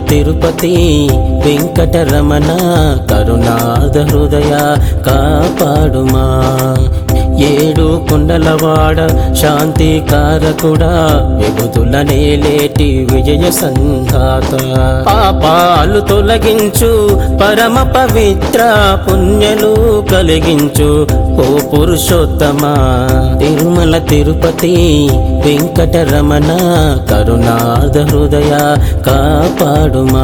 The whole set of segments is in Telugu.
తిరుపతి వెంకటరమణ కరుణాద హృదయ కాపాడుమా ఏడు కొండలవాడ శాంతి కారకుడా విభుతుల నేలేటి విజయ సంఘాత పాపాలు తొలగించు పరమ పవిత్ర పుణ్యలు కలిగించు ఓ పురుషోత్తమా తిరుమల తిరుపతి వెంకటరమణ కరుణాద హృదయ కాపాడుమా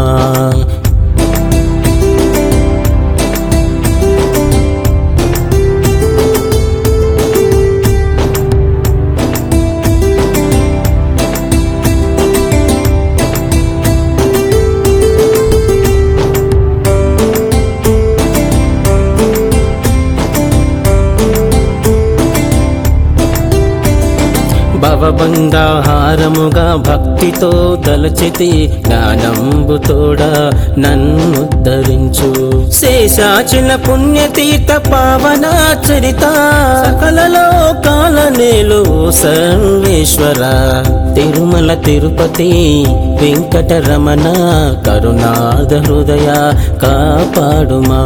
భవబంధాహారముగా భక్తితో తలచితి జ్ఞానంబుతోడా నన్నుద్ధరించు శేషాచల పుణ్యతీర్థ పావన చరిత సకల లోకాల నేలు సర్వేశ్వర తిరుమల తిరుపతి వెంకటరమణ కరుణాద హృదయ కాపాడుమా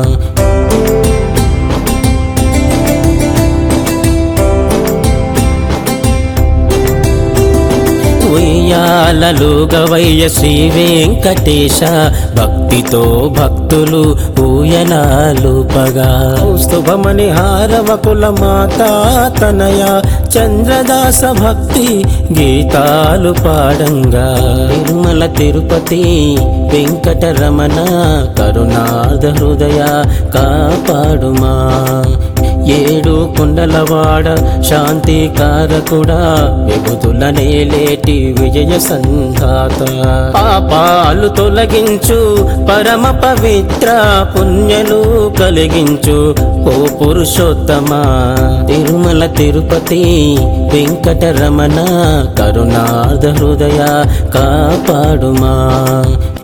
ఉయ్యాలలుగవయ్య శ్రీ వెంకటేశ భక్తితో భక్తులు ఊయలాలుపగా కౌస్తుభమణి హారవకుల మాతా తనయ చంద్రదాస భక్తి గీతాలు పాడంగా తిరుమల తిరుపతి వెంకటరమణ కరుణాద హృదయ కాపాడుమా ఏడు కొండలవాడ శాంతి కారకుడా విభుతుల నేలేటి విజయ సంఘాత పాపాలు తొలగించు పరమ పవిత్ర పుణ్యలు కలిగించు ఓ పురుషోత్తమా తిరుమల తిరుపతి వెంకటరమణ కరుణాద హృదయ కాపాడుమా